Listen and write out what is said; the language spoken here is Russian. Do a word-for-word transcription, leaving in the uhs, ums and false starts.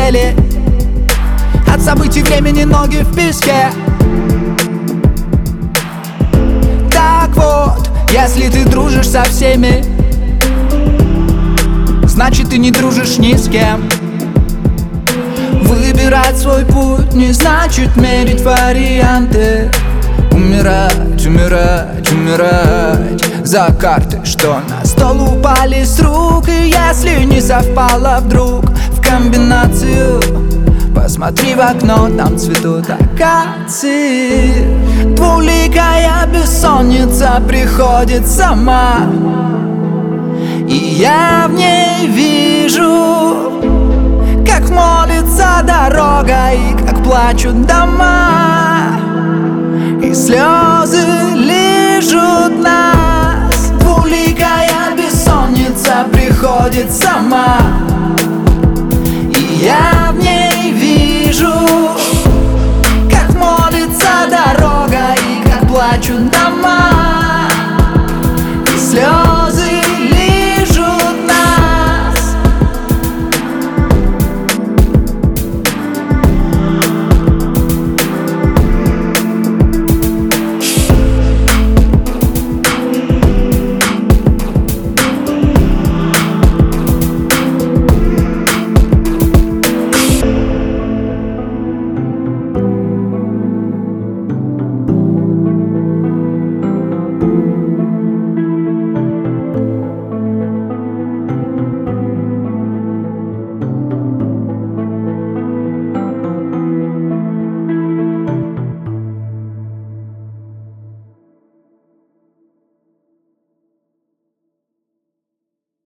цели. От событий времени ноги в песке. Так вот, если ты дружишь со всеми, значит ты не дружишь ни с кем. Выбирать свой путь не значит мерить варианты. Умирать, умирать, умирать за карты, что на стол упали с рук. И если не совпало вдруг в комбинацию, посмотри в окно, там цветут акации. Двуликая бессонница приходит сама, и я в ней вижу, как молится дорога и как плачут дома, и слезы лижут нас. Двуликая бессонница приходит сама,